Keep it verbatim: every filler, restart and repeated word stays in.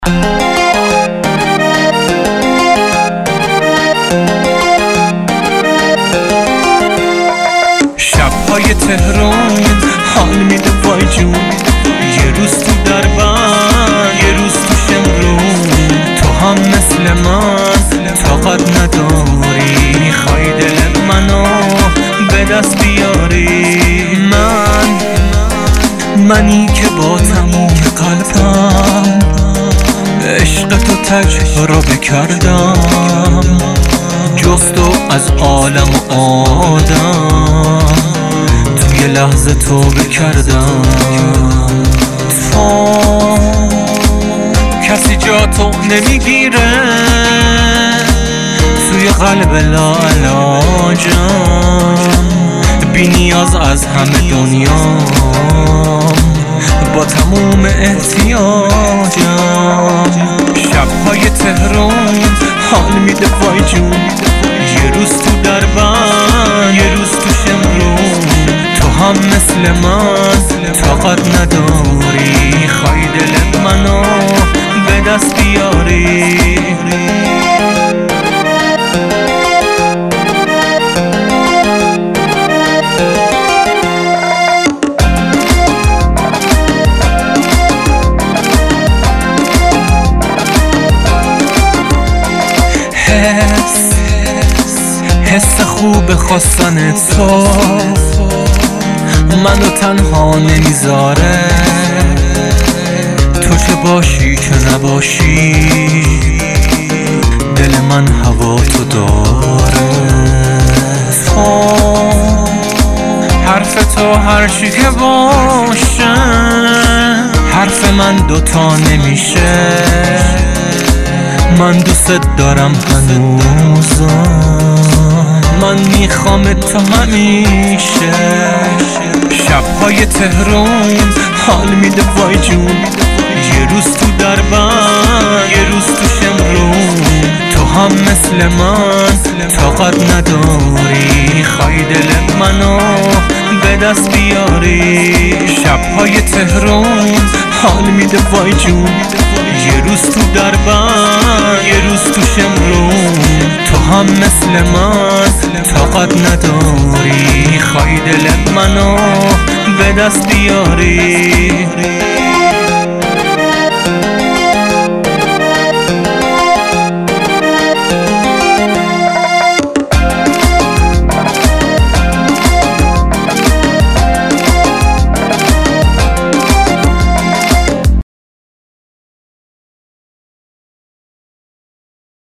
شب‌های تهران حال میده وای جون، یه روز تو دربند یه روز تو شمرون. تو هم مثل من طاقت نداری، میخوای دل منو به دست بیاری. من منی که با تموم قلبم عشق تو تجربه کردم، جز تو از عالم و آدم توی لحظه توبه کردم. تو کسی جا تو نمیگیره توی قلب لاعلاجم، بی نیاز از همه دنیام با تموم احتیاجم. شب‌های تهران حال میده وای جون، یه روز تو دربند یه روز تو شمرون. تو هم مثل من طاقت نداری، خوای دل منو به دست بیاری. حس حس خوب خواستن تو منو تنها نمیذاره، تو چه باشی چه نباشی دل من هوا تو داره. تو حرف تو هر چی که باشه حرف من دوتا نمیشه. من دوست دارم هنوزم، من میخوام تو همیشه. شب‌های تهران حال میده وای جون، یه روز تو دربند یه روز تو شمرون. تو هم مثل من طاقت نداری، خوای دل منو به دست بیاری. شب‌های تهران حال میده وای جون، یه روز تو دربند یه روز تو شمرون. تو هم مثل من طاقت نداری، خوای دل منو به دست بیاری.